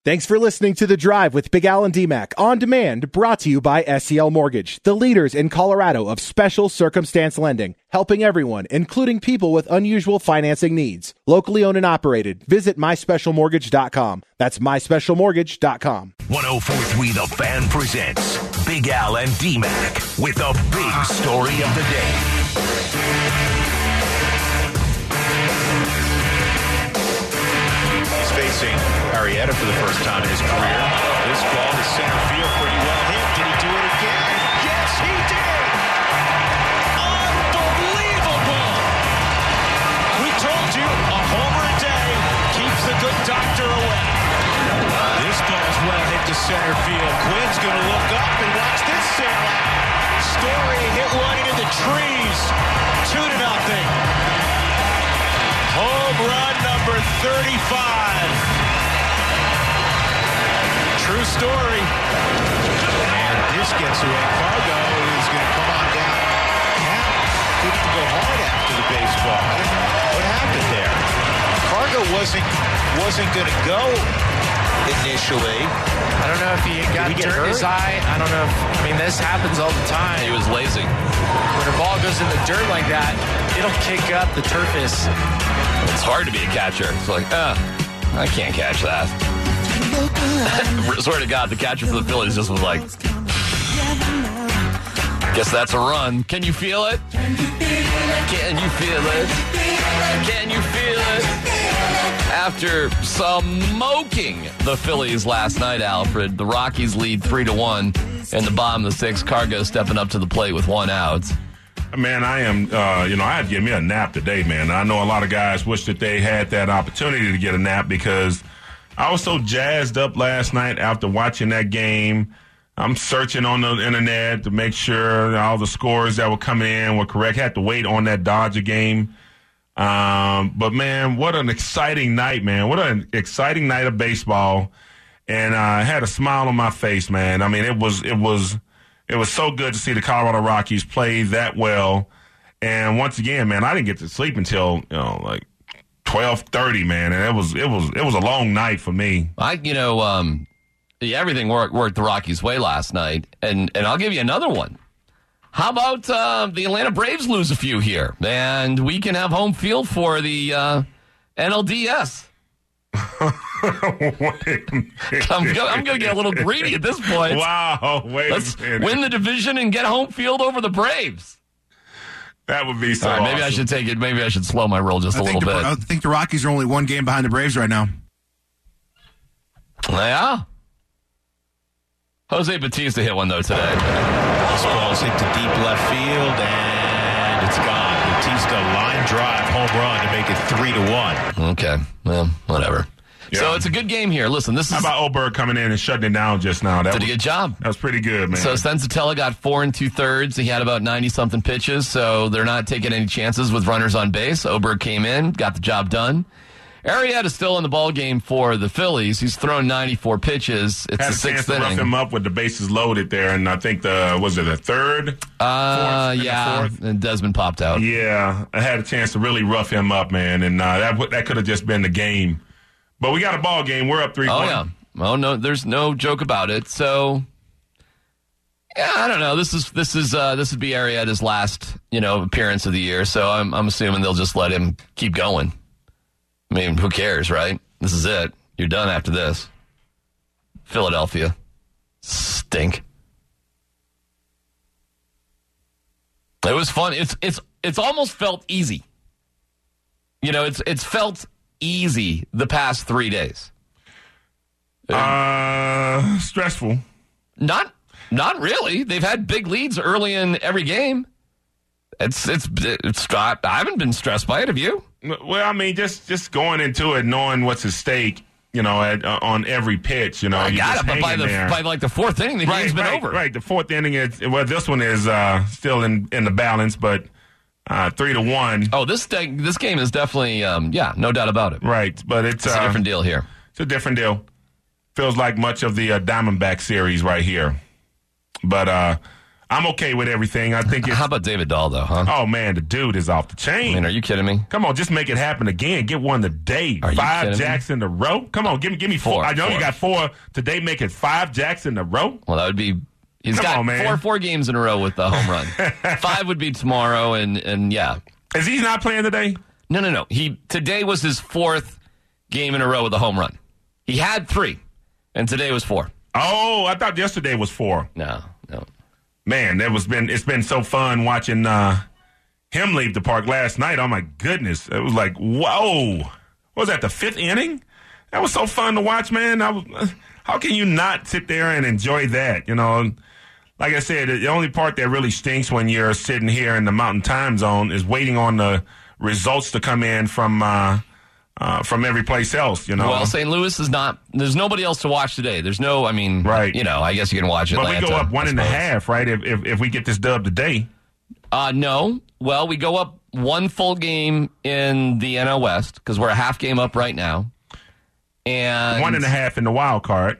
Thanks for listening to The Drive with Big Al and D-Mac on demand, brought to you by SCL Mortgage, the leaders in Colorado of special circumstance lending, helping everyone, including people with unusual financing needs. Locally owned and operated. Visit myspecialmortgage.com. That's myspecialmortgage.com. 104.3 The Fan presents Big Al and D-Mac with the big story of the day. He's facing Arrieta for the first time in his career. This ball is center field, pretty well hit. Did he do it again? Yes, he did! Unbelievable! We told you, a homer a day keeps the good doctor away. This ball's well hit to center field. Quinn's going to look up and watch this sail out. Story hit one into the trees. 2-0. Home run number 35. True story. And this gets away. Cargo is going to come on down. Cap couldn't go hard after the baseball. I don't know what happened there. Cargo wasn't going to go initially. I don't know if he got dirt in his eye. I don't know if, this happens all the time. He was lazy. When a ball goes in the dirt like that, it'll kick up the turf. It's hard to be a catcher. It's like, I can't catch that. Swear to God, the catcher for the Phillies just was like, guess that's a run. Can you feel it? Can you feel it? Can you feel it? After smoking the Phillies last night, Alfred, the Rockies lead 3-1 in the bottom of the sixth. Cargo stepping up to the plate with 1 out. Man, I am, I had to give me a nap today, man. I know a lot of guys wish that they had that opportunity to get a nap because I was so jazzed up last night after watching that game. I'm searching on the internet to make sure all the scores that were coming in were correct. Had to wait on that Dodger game. But, man, what an exciting night, man. What an exciting night of baseball. And I had a smile on my face, man. It was so good to see the Colorado Rockies play that well. And once again, man, I didn't get to sleep until, 12:30, man. And it was a long night for me. Everything worked the Rockies' way last night. And I'll give you another one. How about the Atlanta Braves lose a few here? And we can have home field for the NLDS. I'm going to get a little greedy at this point. Wow, Let's win the division and get home field over the Braves. That would be so awesome. Maybe I should take it. Maybe I should slow my roll just a little bit. I think the Rockies are only 1 game behind the Braves right now. Yeah. Jose Bautista hit one, though, today. This ball's hit to deep left field, and it's gone. Bautista line drive home run to make it 3-1. Okay. Well, whatever. Yeah. So it's a good game here. Listen, this is... How about Oberg coming in and shutting it down just now? Did a good job. That was pretty good, man. So Senzatella got 4 2/3. He had about 90-something pitches, so they're not taking any chances with runners on base. Oberg came in, got the job done. Arrieta's still in the ball game for the Phillies. He's thrown 94 pitches. It's had the 6th inning. Had a chance to rough him up with the bases loaded there, and I think was it the third? Fourth? And Desmond popped out. Yeah, I had a chance to really rough him up, man, and that could have just been the game. But we got a ball game. We're up 3-1. Oh, yeah. Oh, no, there's no joke about it. So, yeah, I don't know. This would be Arrieta's last, appearance of the year. So I'm assuming they'll just let him keep going. Who cares, right? This is it. You're done after this. Philadelphia. Stink. It was fun. It's almost felt easy. It's felt easy the past 3 days. Stressful. Not really. They've had big leads early in every game. It's I haven't been stressed by it. Have you? Well, just going into it, knowing what's at stake, on every pitch, I got it, but by the 4th inning, the game's been over. Right, the 4th inning is this one is still in the balance, but 3-1. Oh, this game is definitely no doubt about it. Right, but it's a different deal here. It's a different deal. Feels like much of the Diamondback series right here, but I'm okay with everything. I think it's... How about David Dahl, though, huh? Oh, man, the dude is off the chain. I mean, are you kidding me? Come on, just make it happen again. Get one today. Are you 5 jacks in a row? Come on, give me 4. I know you got 4 today. Make it 5 jacks in a row? Well, that would be... He's Come got on, man. 4 games in a row with the home run. 5 would be tomorrow, and yeah. Is he not playing today? No. Today was his 4th game in a row with a home run. He had 3, and today was 4. Oh, I thought yesterday was 4. No. Man, it's been so fun watching him leave the park last night. Oh my goodness, it was like, whoa! What was that, the 5th inning? That was so fun to watch, man. How can you not sit there and enjoy that? You know, like I said, the only part that really stinks when you're sitting here in the Mountain Time Zone is waiting on the results to come in from every place else, you know. Well, St. Louis is not. There's nobody else to watch today. There's no. I mean, right. You know, I guess you can watch Atlanta. But we go up 1.5, right? If we get this dub today. No. Well, we go up 1 full game in the NL West because we're a half game up right now, and 1.5 in the wild card.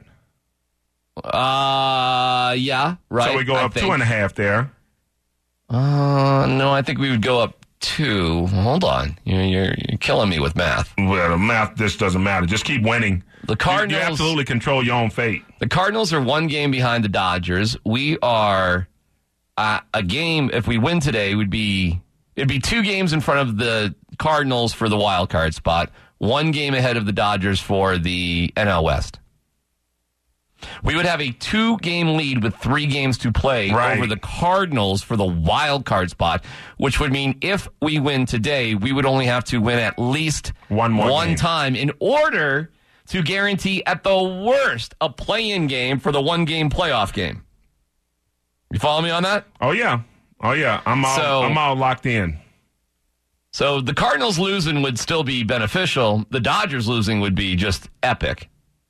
Yeah, right. So we go up 2.5 there. No, I think we would go up 2. Hold on, you're killing me with math. Well, the math just doesn't matter. Just keep winning. The Cardinals, you absolutely control your own fate. The Cardinals are 1 game behind the Dodgers. We are a game. If we win today, it'd be 2 games in front of the Cardinals for the wild card spot. 1 game ahead of the Dodgers for the NL West. We would have a 2-game lead with 3 games to play over the Cardinals for the wild card spot, which would mean if we win today, we would only have to win at least one time in order to guarantee, at the worst, a play-in game for the 1-game playoff game. You follow me on that? Oh, yeah. I'm all locked in. So the Cardinals losing would still be beneficial. The Dodgers losing would be just epic.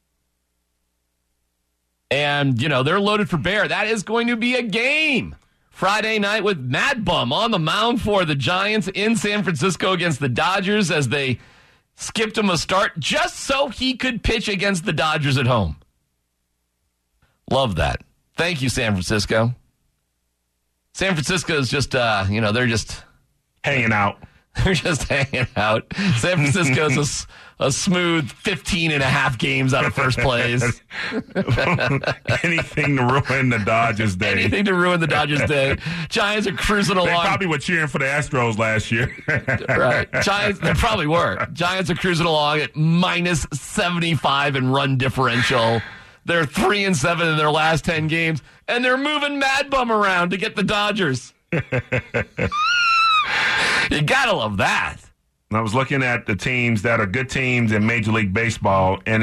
And, you know, they're loaded for bear. That is going to be a game. Friday night with Mad Bum on the mound for the Giants in San Francisco against the Dodgers as they skipped him a start just so he could pitch against the Dodgers at home. Love that. Thank you, San Francisco. San Francisco is just, they're just hanging out. They're just hanging out. San Francisco is a smooth 15.5 games out of first place. Anything to ruin the Dodgers' day. Anything to ruin the Dodgers' day. Giants are cruising along. They probably were cheering for the Astros last year. Right. Giants, they probably were. Giants are cruising along at minus 75 in run differential. They're 3-7 in their last 10 games, and they're moving Mad Bum around to get the Dodgers. You gotta love that. I was looking at the teams that are good teams in Major League Baseball, and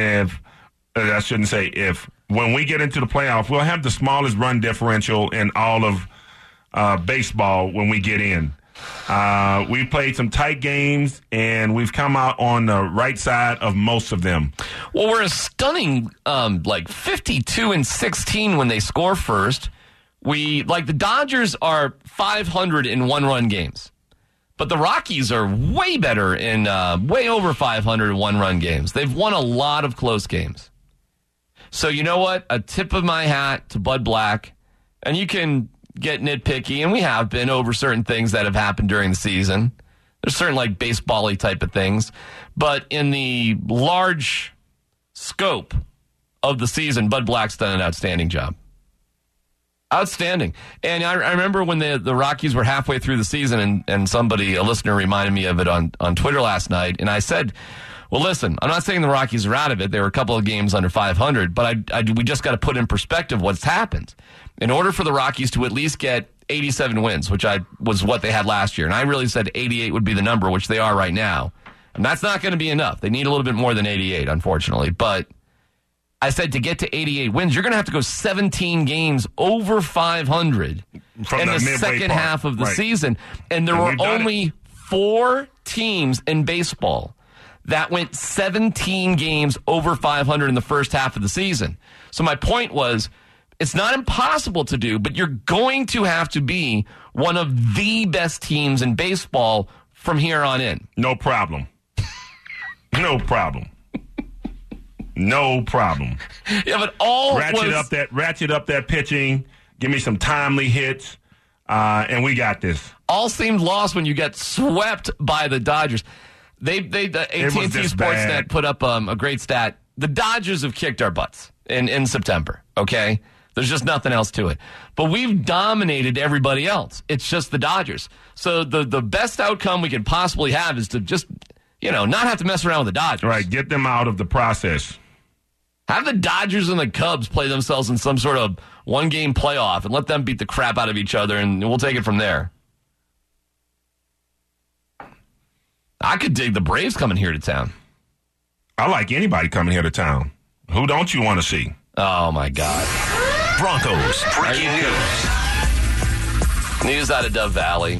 when we get into the playoff, we'll have the smallest run differential in all of baseball when we get in. We've played some tight games, and we've come out on the right side of most of them. Well, we're a stunning 52-16 when they score first. The Dodgers are 500 in 1-run games. But the Rockies are way better in way over 500 in 1-run games. They've won a lot of close games. So you know what? A tip of my hat to Bud Black. And you can get nitpicky, and we have been over certain things that have happened during the season. There's certain baseball-y type of things. But in the large scope of the season, Bud Black's done an outstanding job. Outstanding. And I remember when the Rockies were halfway through the season and a listener reminded me of it on Twitter last night. And I said, well, listen, I'm not saying the Rockies are out of it. They were a couple of games under 500, but we just got to put in perspective what's happened. In order for the Rockies to at least get 87 wins, which was what they had last year. And I really said 88 would be the number, which they are right now. And that's not going to be enough. They need a little bit more than 88, unfortunately. But I said to get to 88 wins, you're going to have to go 17 games over 500 in the second half of the season. And there were only 4 teams in baseball that went 17 games over 500 in the first half of the season. So my point was, it's not impossible to do, but you're going to have to be one of the best teams in baseball from here on in. No problem. No problem. No problem. Yeah, but ratchet up that pitching. Give me some timely hits, and we got this. All seemed lost when you get swept by the Dodgers. The AT&T Sportsnet put up a great stat. The Dodgers have kicked our butts in September, okay? There's just nothing else to it. But we've dominated everybody else. It's just the Dodgers. So the best outcome we could possibly have is to just, not have to mess around with the Dodgers. Right, get them out of the process. Have the Dodgers and the Cubs play themselves in some sort of one-game playoff and let them beat the crap out of each other, and we'll take it from there. I could dig the Braves coming here to town. I like anybody coming here to town. Who don't you want to see? Oh, my God. Broncos breaking news. News out of Dove Valley.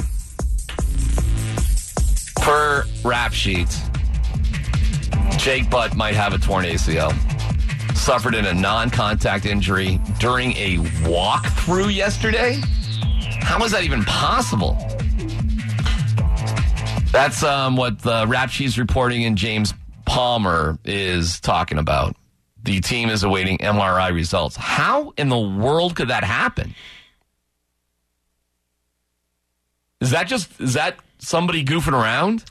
Per rap sheet, Jake Butt might have a torn ACL. Suffered in a non-contact injury during a walkthrough yesterday? How is that even possible? That's what the rap sheet's reporting, and James Palmer is talking about. The team is awaiting MRI results. How in the world could that happen? Is that somebody goofing around?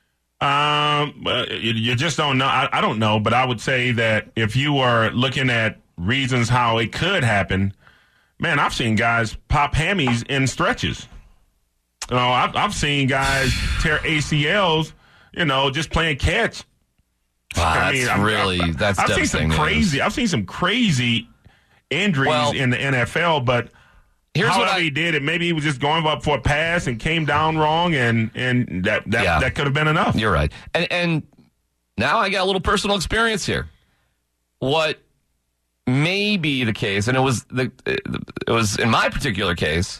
You just don't know. I don't know, but I would say that if you are looking at reasons how it could happen, man, I've seen guys pop hammies in stretches. I've seen guys tear ACLs, just playing catch. Wow, that's I've devastating. I've seen some crazy injuries in the NFL, but however he did it, maybe he was just going up for a pass and came down wrong, and that could have been enough. You're right. And now I got a little personal experience here. What may be the case, and it was in my particular case,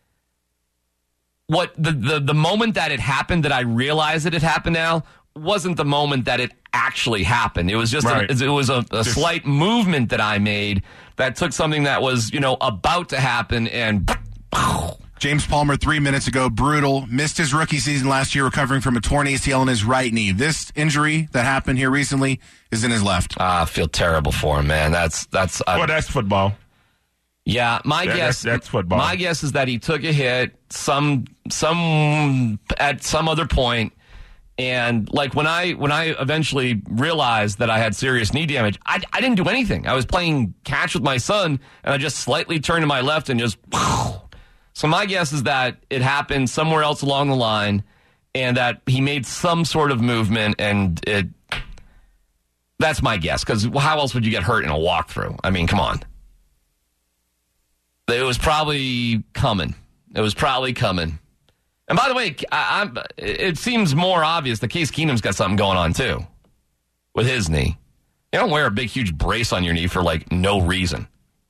what the moment that it happened, that I realized that it happened now, wasn't the moment that it actually happened. It was just a slight movement that I made that took something that was, about to happen, and James Palmer 3 minutes ago, brutal, missed his rookie season last year, recovering from a torn ACL in his right knee. This injury that happened here recently is in his left. I feel terrible for him, man. That's football. Yeah, that's football. My guess is that he took a hit at some other point, and like when I eventually realized that I had serious knee damage, I didn't do anything. I was playing catch with my son, and I just slightly turned to my left and just. So my guess is that it happened somewhere else along the line, and that he made some sort of movement, and that's my guess, because how else would you get hurt in a walkthrough? I mean, come on. It was probably coming. And by the way, it seems more obvious that Case Keenum's got something going on, too, with his knee. You don't wear a big, huge brace on your knee for, no reason.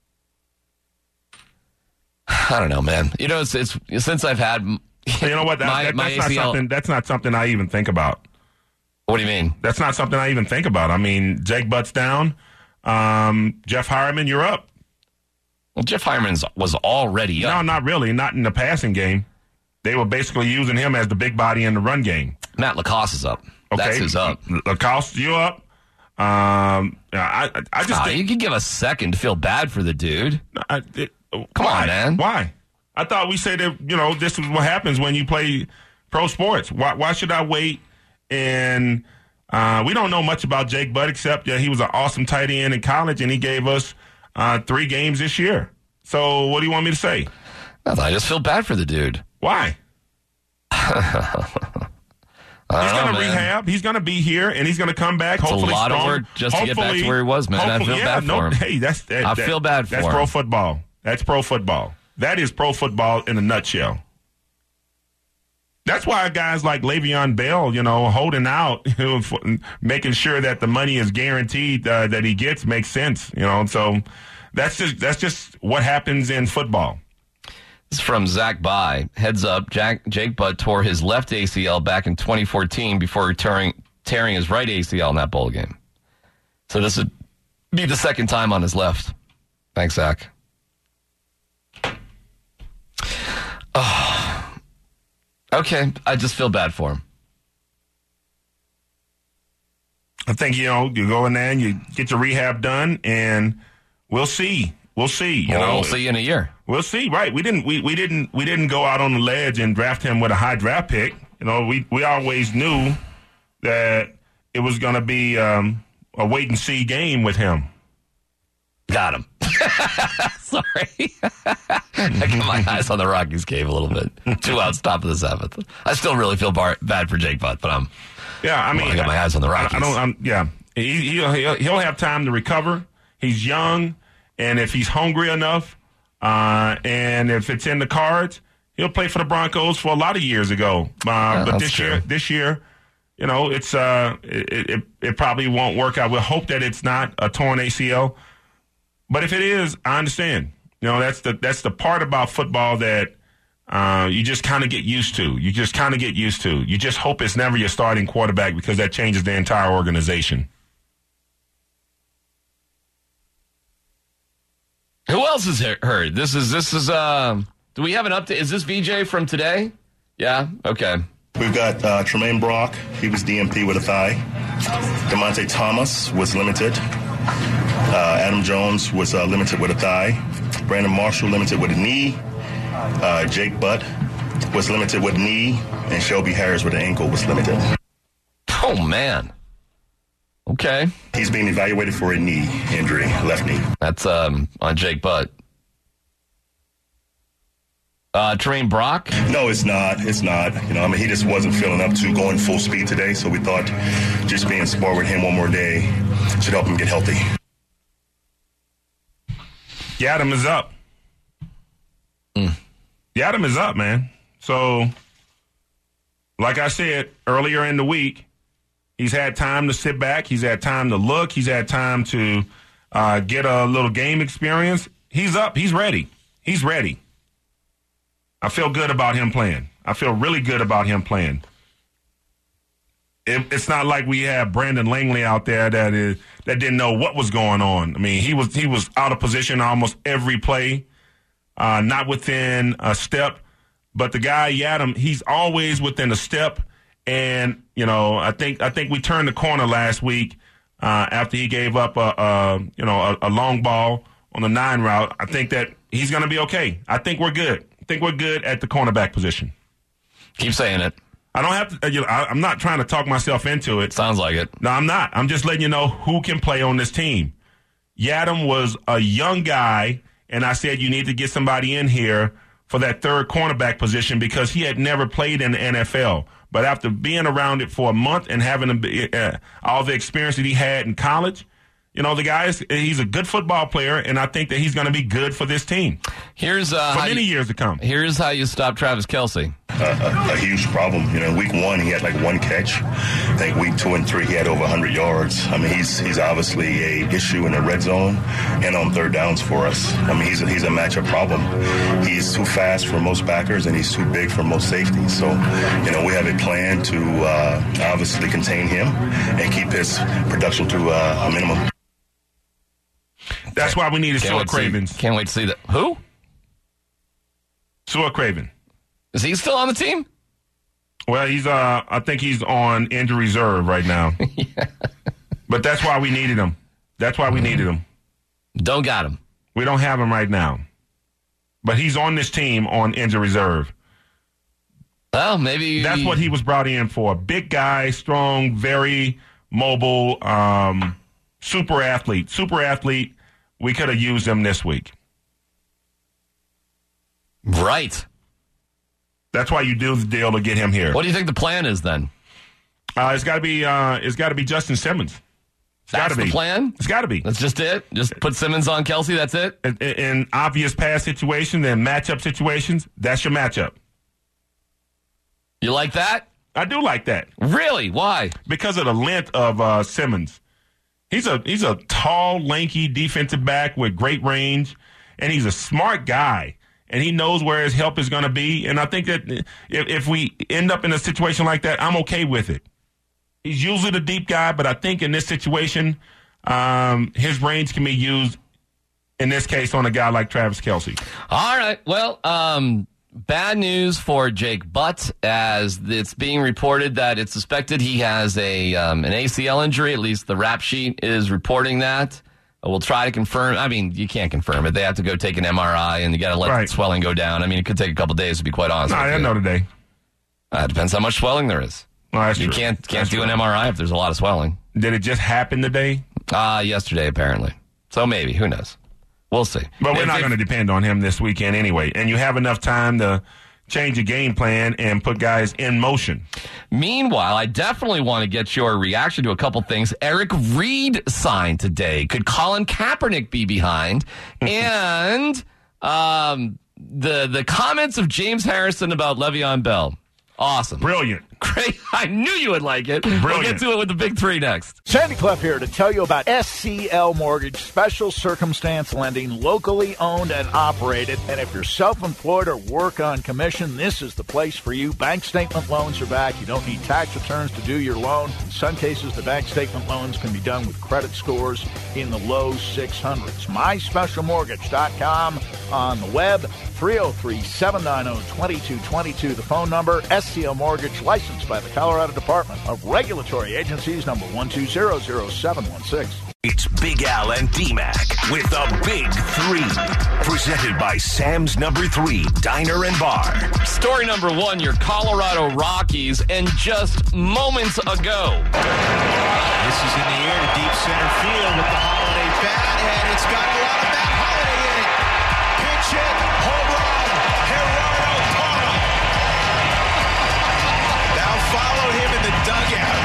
I don't know, man. It's since I've had you know what? That's not something I even think about. What do you mean? That's not something I even think about. I mean, Jake Butt's down. Jeff Hireman, you're up. Well, Jeff Hireman was already up. No, not really. Not in the passing game. They were basically using him as the big body in the run game. Matt Lacoste is up. Okay. That's who's up. Lacoste, you up? I just think you can give a second to feel bad for the dude. Come on, man. Why? I thought we said that, this is what happens when you play pro sports. Why should I wait? And we don't know much about Jake Butt, except he was an awesome tight end in college, and he gave us 3 games this year. So what do you want me to say? I just feel bad for the dude. Why? He's going to rehab. He's going to be here, and he's going to come back. It's hopefully a lot strong. of work just to get back to where he was, man. I feel bad for him. Hey, I feel bad for him. That's pro football. That's pro football. That is pro football in a nutshell. That's why guys like Le'Veon Bell, holding out, making sure that the money is guaranteed that he gets makes sense. So that's just what happens in football. This is from Zach By. Heads up, Jake Butt tore his left ACL back in 2014 before tearing his right ACL in that bowl game. So this would be the second time on his left. Thanks, Zach. Oh. Okay, I just feel bad for him. I think, you go in there and you get your rehab done, and we'll see. We'll see. We'll see in a year. We'll see. Right? We didn't go out on the ledge and draft him with a high draft pick. We always knew that it was going to be a wait and see game with him. Got him. Sorry. I got my eyes on the Rockies cave a little bit. 2 outs, top of the 7th. I still really feel bad for Jake Butt, but I got my eyes on the Rockies. He'll have time to recover. He's young, and if he's hungry enough, and if it's in the cards, he'll play for the Broncos for a lot of years ago. But this year, it's it probably won't work out. We'll hope that it's not a torn ACL. But if it is, I understand. That's the part about football that you just kind of get used to. You just hope it's never your starting quarterback because that changes the entire organization. Who else is hurt? This is. Do we have an update? Is this VJ from today? Yeah. Okay. We've got Tremaine Brock. He was DMP with a thigh. DeMonte Thomas was limited. Adam Jones was limited with a thigh. Brandon Marshall limited with a knee. Jake Butt was limited with a knee. And Shelby Harris with an ankle was limited. Oh, man. Okay. He's being evaluated for a knee injury, left knee. That's on Jake Butt. Tremaine Brock? No, it's not. He just wasn't feeling up to going full speed today, so we thought just being sport with him one more day should help him get healthy. Yadam is up. Yadam is up, man. So, like I said earlier in the week, he's had time to sit back. He's had time to look. He's had time to get a little game experience. He's up. He's ready. I feel good about him playing. I feel really good about him playing. It's not like we have Brandon Langley out there that didn't know what was going on. I mean, he was out of position almost every play, not within a step. But the guy Yadam, he's always within a step. And I think we turned the corner last week after he gave up a long ball on the 9 route. I think that he's going to be okay. I think we're good. I think we're good at the cornerback position. Keep saying it. I don't have to. I'm not trying to talk myself into it. Sounds like it. No, I'm not. I'm just letting you know who can play on this team. Yadam was a young guy, and I said you need to get somebody in here for that third cornerback position because he had never played in the NFL. But after being around it for a month and having all the experience that he had in college, the guy he's a good football player, and I think that he's going to be good for this team. Here's for many years to come. Here's how you stop Travis Kelce. A huge problem. Week 1 he had like 1 catch. I think week 2 and 3 he had over 100 yards. I mean, he's obviously a issue in the red zone and on third downs for us. I mean, he's a matchup problem. He's too fast for most backers and he's too big for most safeties. So, we have a plan to obviously contain him and keep his production to a minimum. That's why we needed Stuart Cravens. Can't wait to see that. Who? Stuart Craven. Is he still on the team? Well, he's I think he's on injury reserve right now. Yeah. But that's why we needed him. Don't got him. We don't have him right now. But he's on this team on injury reserve. Well, maybe that's what he was brought in for. Big guy, strong, very mobile, super athlete. We could have used him this week. Right. That's why you do the deal to get him here. What do you think the plan is then? It's got to be Justin Simmons. That's the plan? It's got to be. That's just it? Just put Simmons on Kelce, that's it? In obvious pass situations and matchup situations, that's your matchup. You like that? I do like that. Really? Why? Because of the length of Simmons. He's a tall, lanky defensive back with great range, and he's a smart guy, and he knows where his help is going to be. And I think that if we end up in a situation like that, I'm okay with it. He's usually the deep guy, but I think in this situation, his range can be used, in this case, on a guy like Travis Kelce. All right. Well, bad news for Jake Butt, as it's being reported that it's suspected he has an ACL injury. At least the rap sheet is reporting that. We'll try to confirm. I mean, you can't confirm it. They have to go take an MRI, and you got to let the swelling go down. I mean, it could take a couple days, to be quite honest. I didn't know today. It depends how much swelling there is. Well, that's you true. can't do an MRI if there's a lot of swelling. Did it just happen today? Yesterday, apparently. So maybe. Who knows? We'll see. But we're not going to depend on him this weekend anyway. And you have enough time to change your game plan and put guys in motion. Meanwhile, I definitely want to get your reaction to a couple things. Eric Reed signed today. Could Colin Kaepernick be behind? And the comments of James Harrison about Le'Veon Bell. Awesome. Brilliant. Great. I knew you would like it. Brilliant. We'll get to it with the big three next. Sandy Clough here to tell you about SCL Mortgage, special circumstance lending, locally owned and operated. And if you're self-employed or work on commission, this is the place for you. Bank statement loans are back. You don't need tax returns to do your loan. In some cases, the bank statement loans can be done with credit scores in the low 600s. MySpecialMortgage.com on the web. 303-790-2222, the phone number. SCL Mortgage, licensed by the Colorado Department of Regulatory Agencies, number 1200716. It's Big Al and D-Mac with the Big Three. Presented by Sam's Number 3 Diner and Bar. Story number one, your Colorado Rockies, and just moments ago. This is in the air to deep center field with the Holiday bat, and it's got a lot of Matt Holiday in it. Pitch hit, home run, Gerardo Parra. Now follow him in the dugout.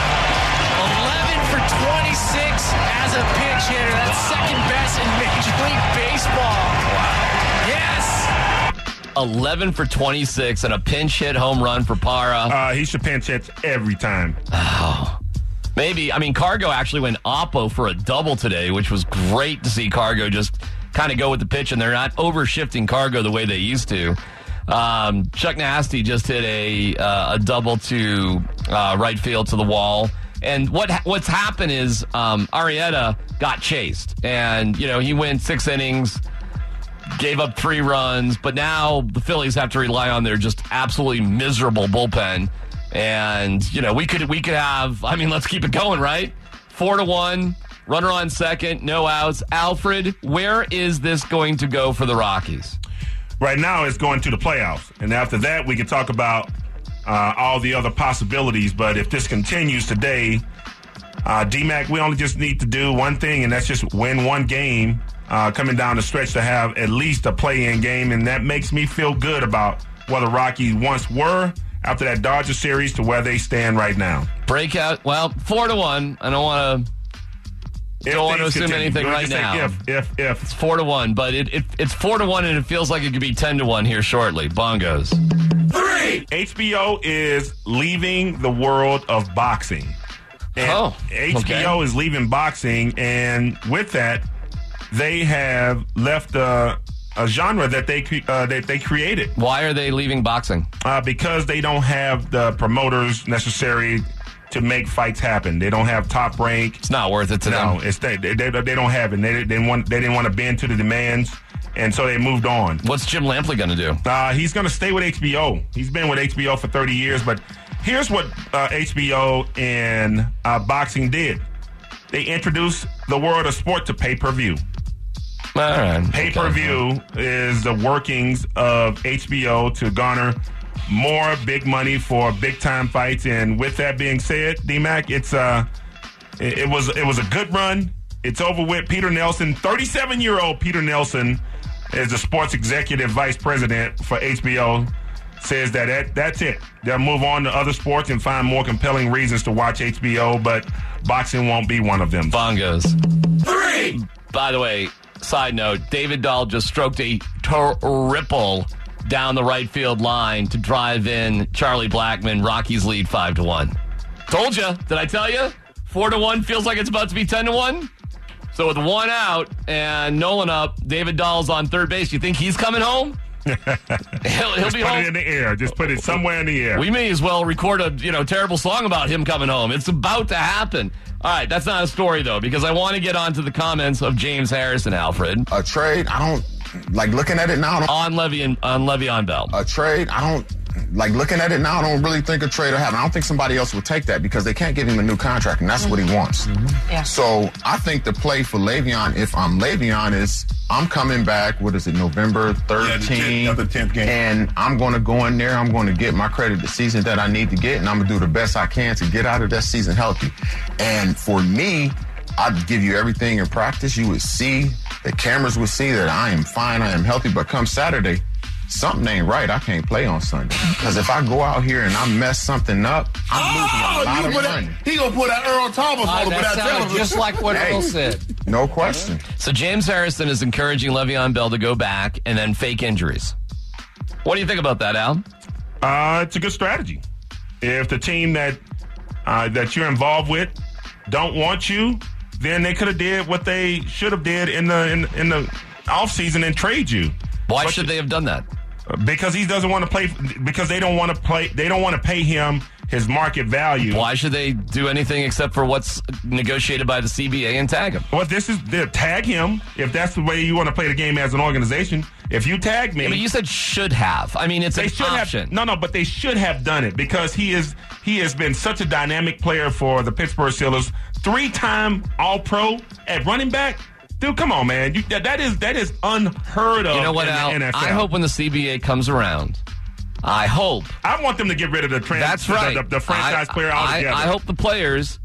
11 for 26 as a pinch hitter. That's second best in Major League Baseball. Wow. Yes. 11 for 26 and a pinch hit home run for Parra. He should pinch hits every time. Oh. Maybe. I mean, Cargo actually went oppo for a double today, which was great to see Cargo just kind of go with the pitch, and they're not over-shifting Cargo the way they used to. Chuck Nasty just hit a double to right field to the wall. And what's happened is Arrieta got chased. And, he went 6 innings, gave up 3 runs, but now the Phillies have to rely on their just absolutely miserable bullpen. And, we could have, let's keep it going, right? 4-1, runner on second, no outs. Alfred, where is this going to go for the Rockies? Right now, it's going to the playoffs. And after that, we can talk about all the other possibilities. But if this continues today, D-Mac, we only just need to do one thing, and that's just win one game coming down the stretch to have at least a play-in game. And that makes me feel good about where the Rockies once were after that Dodger series to where they stand right now. Breakout, 4-1. I don't want to assume anything right now. If it's 4-1, but it's 4-1, and it feels like it could be 10-1 here shortly. Bongos. 3. HBO is leaving the world of boxing. And HBO is leaving boxing, and with that, they have left a genre that they created. Why are they leaving boxing? Because they don't have the promoters necessary to make fights happen. They don't have Top Rank. It's not worth it to them. No, they don't have it. They didn't want to bend to the demands, and so they moved on. What's Jim Lampley going to do? He's going to stay with HBO. He's been with HBO for 30 years, but here's what HBO and boxing did. They introduced the world of sport to pay-per-view. All right. Pay-per-view is the workings of HBO to garner more big money for big-time fights. And with that being said, D-Mac, it was a good run. It's over with. Peter Nelson, 37-year-old Peter Nelson, is the sports executive vice president for HBO, says that's it. They'll move on to other sports and find more compelling reasons to watch HBO, but boxing won't be one of them. Bongos. 3. By the way, side note, David Dahl just stroked a triple down the right field line to drive in Charlie Blackmon. Rockies lead 5-1. Told you. Did I tell you? 4-1 feels like it's about to be 10-1. So with 1 out and Nolan up, David Dahl's on third base. You think he's coming home? He'll be home. Put it in the air. Just put it somewhere in the air. We may as well record a terrible song about him coming home. It's about to happen. All right, that's not a story, though, because I want to get on to the comments of James Harrison, Alfred. A trade, I don't like looking at it now. On Le'Veon Bell. A trade, I don't like looking at it now, I don't really think a trade will happen. I don't think somebody else will take that because they can't give him a new contract, and that's what he wants. Yeah. So I think the play for Le'Veon, if I'm Le'Veon, is I'm coming back, November 13th? The 10th game. And I'm going to go in there. I'm going to get my credit the season that I need to get, and I'm going to do the best I can to get out of that season healthy. And for me, I'd give you everything in practice. You would see, the cameras would see that I am fine, I am healthy. But come Saturday, something ain't right. I can't play on Sunday. Because if I go out here and I mess something up, I'm losing a lot of money. He going to put that Earl Thomas on That sounded just like what Earl said. No question. So James Harrison is encouraging Le'Veon Bell to go back and then fake injuries. What do you think about that, Al? It's a good strategy. If the team that you're involved with don't want you, then they could have did what they should have did in the offseason and trade you. Why should they have done that? Because he doesn't want to play. Because they don't want to play. They don't want to pay him his market value. Why should they do anything except for what's negotiated by the CBA and tag him? Well, they'll tag him if that's the way you want to play the game as an organization. If you tag me, I mean, you said should have. I mean, it's an option. But they should have done it because he has been such a dynamic player for the Pittsburgh Steelers. 3-time All-Pro at running back. Dude, come on, man. That is unheard of. You know what, Al? In the NFL. I hope when the CBA comes around, I want them to get rid of the franchise player altogether. I hope the players,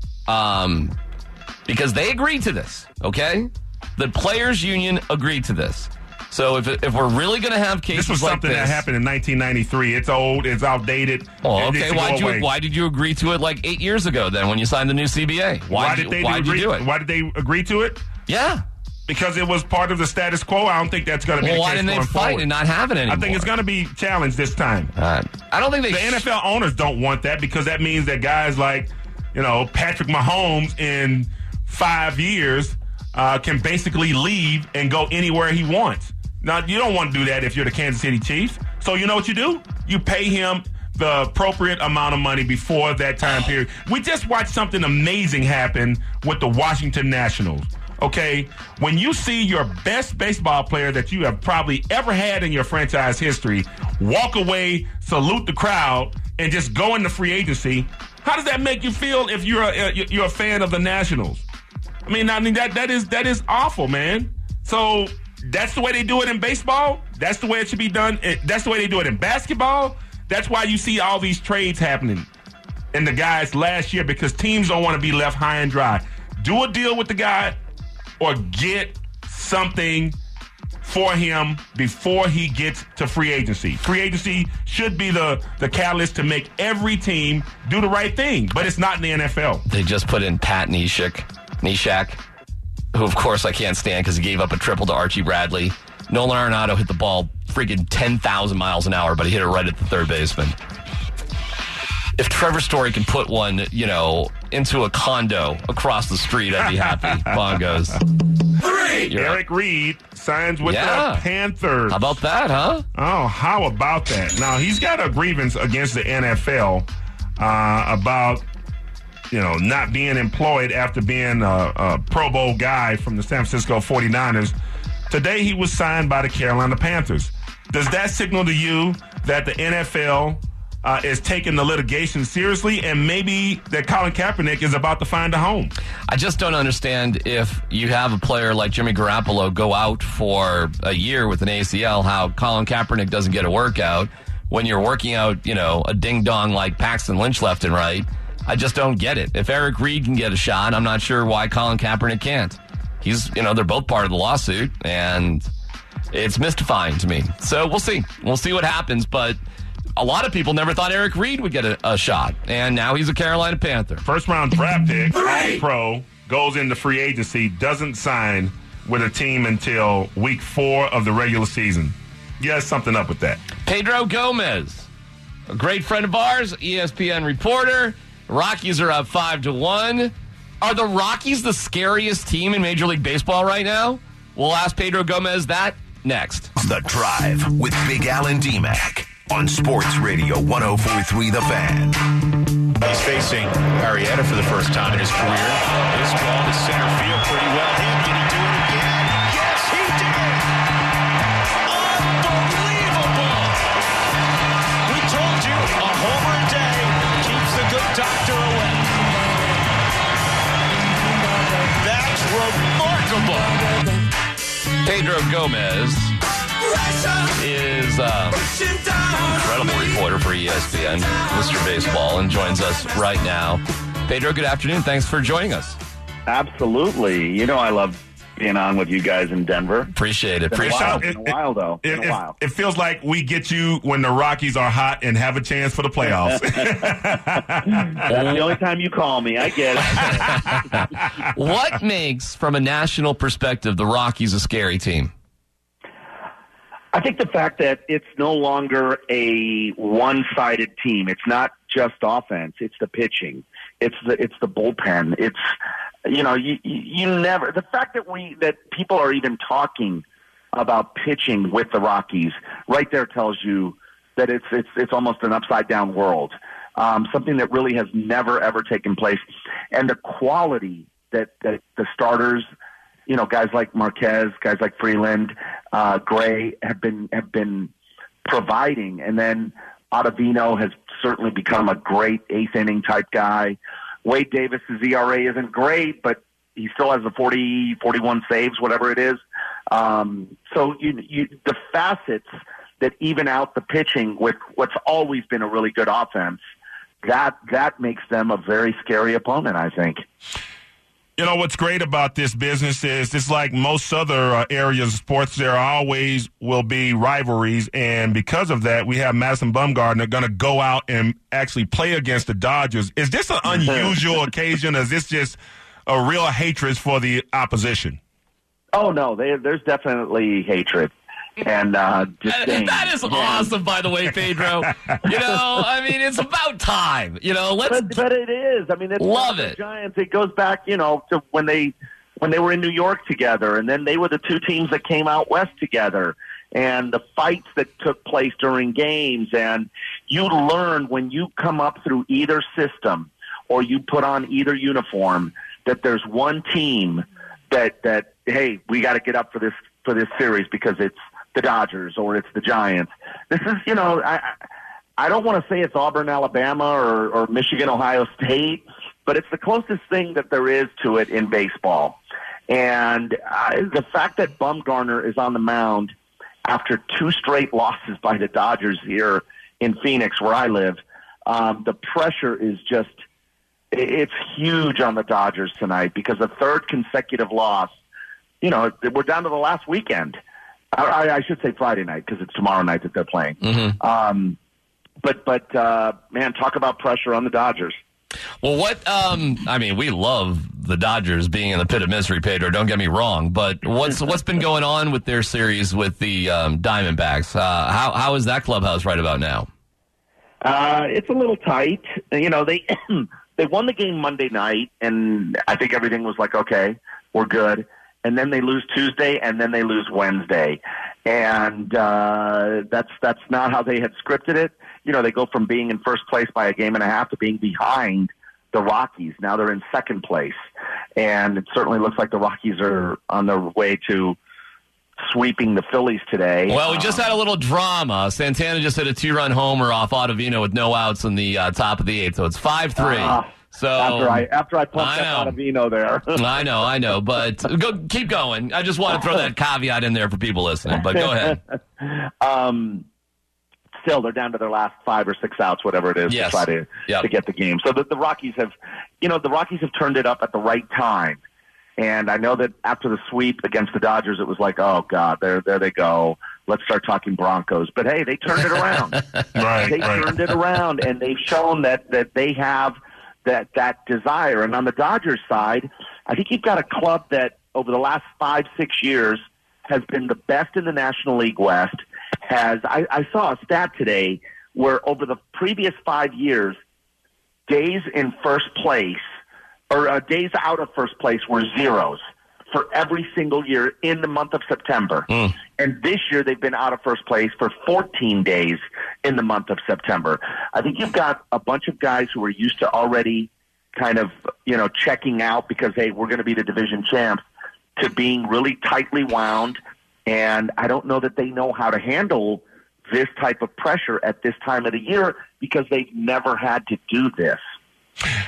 because they agreed to this, okay? The players' union agreed to this. So if we're really going to have cases this was something like this, that happened in 1993. It's old. It's outdated. Oh, okay. Why did you agree to it like 8 years ago then when you signed the new CBA? Why did you do it? Why did they agree to it? Yeah. Because it was part of the status quo. I don't think that's going to be the case. Why didn't they fight and not have it anymore? I think it's going to be challenged this time. I don't think the NFL owners don't want that because that means that guys like, Patrick Mahomes in 5 years can basically leave and go anywhere he wants. Now, you don't want to do that if you're the Kansas City Chiefs. So you know what you do? You pay him the appropriate amount of money before that time period. We just watched something amazing happen with the Washington Nationals. Okay, when you see your best baseball player that you have probably ever had in your franchise history walk away, salute the crowd, and just go into free agency, how does that make you feel if you're a fan of the Nationals? I mean that is awful, man. So that's the way they do it in baseball. That's the way it should be done. That's the way they do it in basketball. That's why you see all these trades happening in the guys last year because teams don't want to be left high and dry. Do a deal with the guy or get something for him before he gets to free agency. Free agency should be the catalyst to make every team do the right thing, but it's not in the NFL. They just put in Pat Neshek, who, of course, I can't stand because he gave up a triple to Archie Bradley. Nolan Arenado hit the ball freaking 10,000 miles an hour, but he hit it right at the third baseman. If Trevor Story can put one, into a condo across the street, I'd be happy. Bongos. 3. Eric Reed signs with the Panthers. How about that, huh? Oh, how about that? Now, he's got a grievance against the NFL about not being employed after being a Pro Bowl guy from the San Francisco 49ers. Today, he was signed by the Carolina Panthers. Does that signal to you that the NFL is taking the litigation seriously and maybe that Colin Kaepernick is about to find a home? I just don't understand if you have a player like Jimmy Garoppolo go out for a year with an ACL, how Colin Kaepernick doesn't get a workout when you're working out, a ding-dong like Paxton Lynch left and right. I just don't get it. If Eric Reed can get a shot, I'm not sure why Colin Kaepernick can't. He's, they're both part of the lawsuit, and it's mystifying to me. So we'll see. We'll see what happens, but a lot of people never thought Eric Reed would get a shot, and now he's a Carolina Panther. First-round draft pick, All-Pro, goes into free agency, doesn't sign with a team until week 4 of the regular season. Yeah, there's something up with that. Pedro Gomez, a great friend of ours, ESPN reporter. Rockies are up 5-1. Are the Rockies the scariest team in Major League Baseball right now? We'll ask Pedro Gomez that next. The Drive with Big Al and D-Mac on Sports Radio 104.3 The Fan. He's facing Arrieta for the first time in his career. This ball to center field pretty well hit. Did he do it again? Yes, he did! Unbelievable! We told you Pedro Gomez is an incredible reporter for ESPN, Mr. Baseball, and joins us right now. Pedro, good afternoon. Thanks for joining us. Absolutely. You know I love being on with you guys in Denver. Appreciate it. It's been a while, though. It feels like we get you when the Rockies are hot and have a chance for the playoffs. That's the only time you call me. I get it. What makes, from a national perspective, the Rockies a scary team? I think the fact that it's no longer a one-sided team. It's not just offense. It's the pitching. It's the bullpen. It's, you never, the fact that people are even talking about pitching with the Rockies right there tells you that it's almost an upside down world. Something that really has never ever taken place. And the quality that the starters, guys like Marquez, guys like Freeland, Gray have been providing. And then Ottavino has certainly become a great eighth inning type guy. Wade Davis's ERA isn't great, but he still has the 40, 41 saves, whatever it is. So the facets that even out the pitching with what's always been a really good offense, that makes them a very scary opponent, I think. What's great about this business is it's like most other areas of sports, there always will be rivalries. And because of that, we have Madison Bumgarner going to go out and actually play against the Dodgers. Is this an unusual occasion? Or is this just a real hatred for the opposition? Oh, no, there's definitely hatred. And that is awesome, by the way, Pedro. It's about time. But it is. Love it. Giants. It goes back, to when they were in New York together, and then they were the two teams that came out west together, and the fights that took place during games. And you learn when you come up through either system or you put on either uniform that there's one team that hey, we got to get up for this series because it's the Dodgers or it's the Giants. This is, I don't want to say it's Auburn, Alabama or Michigan, Ohio State, but it's the closest thing that there is to it in baseball. And the fact that Bumgarner is on the mound after two straight losses by the Dodgers here in Phoenix, where I live, the pressure is just, it's huge on the Dodgers tonight because a third consecutive loss, we're down to the last weekend. I should say Friday night because it's tomorrow night that they're playing. Mm-hmm. But man, talk about pressure on the Dodgers. Well, we love the Dodgers being in the pit of misery, Pedro. Don't get me wrong, but what's been going on with their series with the Diamondbacks? How is that clubhouse right about now? It's a little tight. They won the game Monday night, and I think everything was like, okay, we're good. And then they lose Tuesday, and then they lose Wednesday. And that's not how they had scripted it. They go from being in first place by a game and a half to being behind the Rockies. Now they're in second place. And it certainly looks like the Rockies are on their way to sweeping the Phillies today. Well, we just had a little drama. Santana just hit a 2-run homer off Ottavino with no outs in the top of the eighth, so it's 5-3. So after I pumped up Ottavino there. I know, but keep going. I just want to throw that caveat in there for people listening, but go ahead. Still, they're down to their last 5 or 6 outs, whatever it is, to try to get the game. So the Rockies have, turned it up at the right time. And I know that after the sweep against the Dodgers, it was like, oh God, there they go. Let's start talking Broncos. But hey, they turned it around. Turned it around, and they've shown that they have that desire. And on the Dodgers side, I think you've got a club that over the last 5-6 years has been the best in the National League West. I saw a stat today where over the previous 5 years, days in first place or days out of first place were zeros for every single year in the month of September. And this year they've been out of first place for 14 days in the month of September. I think you've got a bunch of guys who are used to already kind of, checking out because, hey, we're going to be the division champs, to being really tightly wound. And I don't know that they know how to handle this type of pressure at this time of the year because they've never had to do this.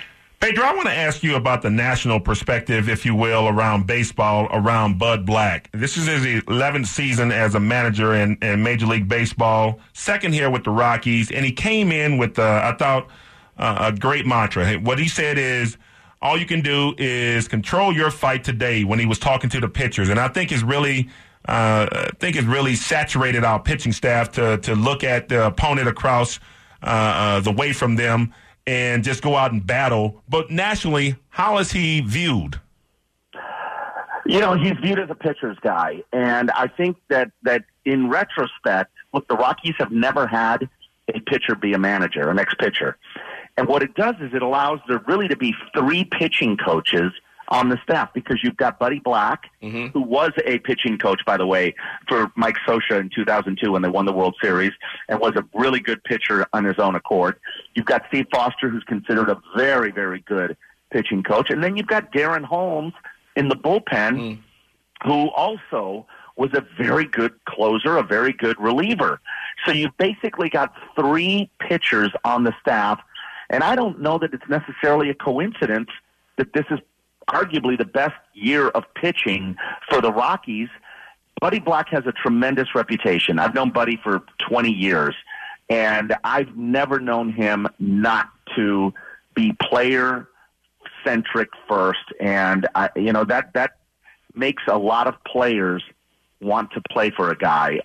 Pedro, I want to ask you about the national perspective, if you will, around baseball, around Bud Black. This is his 11th season as a manager in Major League Baseball, second here with the Rockies, and he came in with, I thought, a great mantra. What he said is, all you can do is control your fight today, when he was talking to the pitchers. And I think it's really saturated our pitching staff to look at the opponent across the way from them and just go out and battle. But nationally, how is he viewed? You know, he's viewed as a pitcher's guy. And I think that in retrospect, look, the Rockies have never had a pitcher be a manager, an ex-pitcher. And what it does is it allows there really to be 3 pitching coaches on the staff, because you've got Buddy Black, who was a pitching coach, by the way, for Mike Scioscia in 2002 when they won the World Series, and was a really good pitcher on his own accord. You've got Steve Foster, who's considered a very, very good pitching coach. And then you've got Darren Holmes in the bullpen, who also was a very good closer, a very good reliever. So you've basically got 3 pitchers on the staff, and I don't know that it's necessarily a coincidence that this is arguably the best year of pitching for the Rockies. Buddy Black has a tremendous reputation. I've known Buddy for 20 years, and I've never known him not to be player-centric first. And, that makes a lot of players want to play for a guy.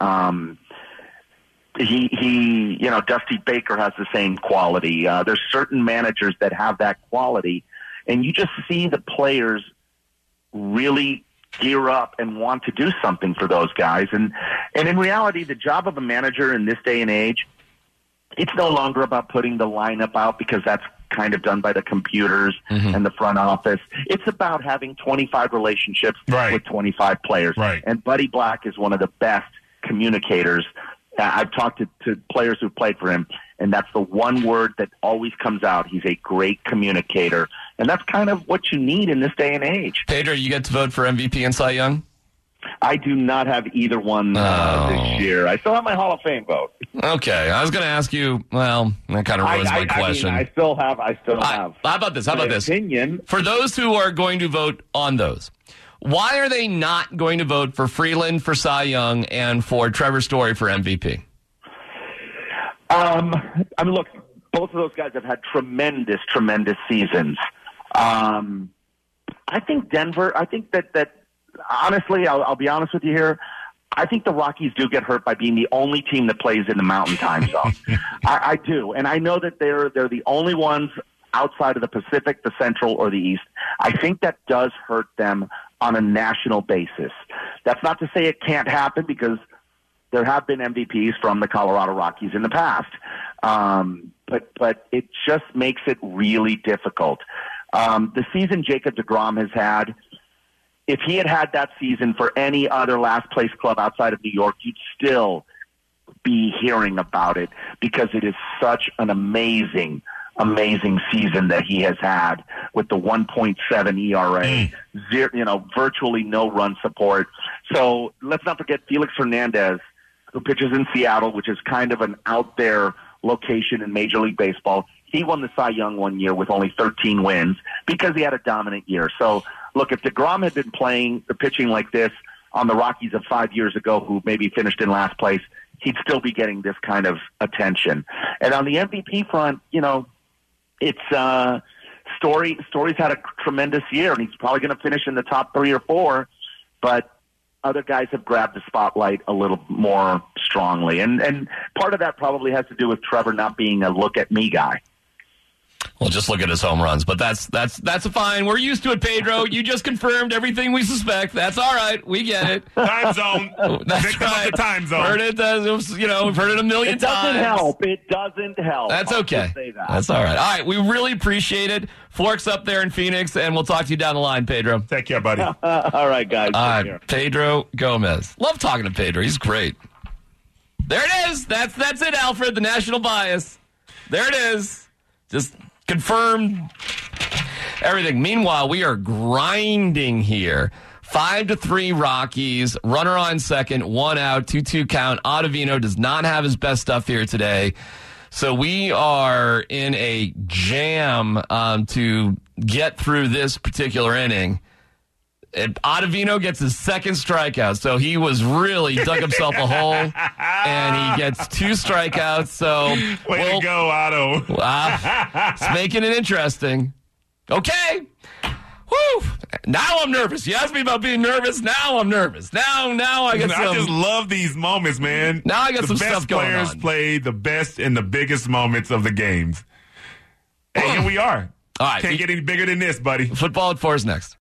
Dusty Baker has the same quality. There's certain managers that have that quality. And you just see the players really gear up and want to do something for those guys. And in reality, the job of a manager in this day and age, it's no longer about putting the lineup out, because that's kind of done by the computers and the front office. It's about having 25 relationships with 25 players. Right. And Buddy Black is one of the best communicators. I've talked to players who've played for him, and that's the one word that always comes out. He's a great communicator. And that's kind of what you need in this day and age. Pedro, you get to vote for MVP and Cy Young? I do not have either one this year. I still have my Hall of Fame vote. Okay. I was going to ask you, well, that kind of ruins my question. I still have. How about this? Opinion. For those who are going to vote on those, why are they not going to vote for Freeland for Cy Young and for Trevor Story for MVP? Look, both of those guys have had tremendous, tremendous seasons. I think Denver, that honestly, I'll be honest with you here, I think the Rockies do get hurt by being the only team that plays in the Mountain Time Zone. I do. And I know that they're the only ones outside of the Pacific, the Central, or the East. I think that does hurt them on a national basis. That's not to say it can't happen, because there have been MVPs from the Colorado Rockies in the past. But it just makes it really difficult. The season Jacob deGrom has had, if he had that season for any other last place club outside of New York, you'd still be hearing about it, because it is such an amazing season that he has had, with the 1.7 ERA, virtually no run support. So let's not forget Felix Hernandez, who pitches in Seattle, which is kind of an out there location in Major League Baseball. He won the Cy Young one year with only 13 wins because he had a dominant year. So look, if deGrom had been playing or pitching like this on the Rockies of 5 years ago, who maybe finished in last place, he'd still be getting this kind of attention. And on the MVP front, it's Story's had a tremendous year, and he's probably going to finish in the top 3 or 4, but other guys have grabbed the spotlight a little more strongly. And part of that probably has to do with Trevor not being a look-at-me guy. Well, just look at his home runs, but that's fine. We're used to it, Pedro. You just confirmed everything we suspect. That's all right. We get it. Time zone. That's right. The time zone. Heard it. We've heard it a million times. It doesn't help. That's okay. That's all right. All right. We really appreciate it. Forks up there in Phoenix, and we'll talk to you down the line, Pedro. Take care, buddy. All right, guys. All right, Pedro Gomez. Love talking to Pedro. He's great. There it is. That's it, Alfred. The national bias. There it is. Just confirmed everything. Meanwhile, we are grinding here. 5-3 Rockies. Runner on second. 1 out. 2-2 count. Ottavino does not have his best stuff here today. So we are in a jam to get through this particular inning. Ottavino gets his second strikeout, so he was really dug himself a hole, and he gets 2 strikeouts. So way to go, Otto! It's making it interesting. Okay. Whew. Now I'm nervous. You asked me about being nervous. Now I'm nervous. Now I get some. I just love these moments, man. Now I got some stuff going on. The best players play the best in the biggest moments of the games. And here we are. All right. Can't get any bigger than this, buddy. Football at 4 is next.